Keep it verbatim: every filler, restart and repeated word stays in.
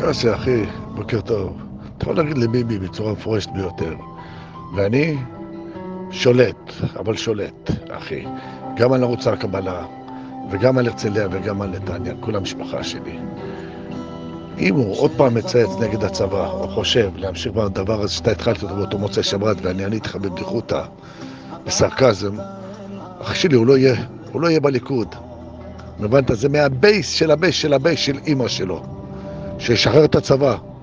יוסי, אחי, בוקר טוב. אתה יכול להגיד לביבי בצורה מפורשת ביותר. ואני שולט, אבל שולט, אחי. גם על ערוץ הקבלה, וגם על הרצליה, וגם על נתניה, כל המשפחה שלי. אם הוא עוד פעם מצייץ נגד הצבא, או חושב להמשיך בדבר הזה שאתה התחלת אותו באותו מוצאי שבת, ואני עניתי לך בבדיחותא, בסרקזם, אח שלי, הוא לא יהיה, הוא לא יהיה בליכוד. הבנת? זה מהבייס של הבייס של הבייס של אמא שלו. שישחרר את הצבא.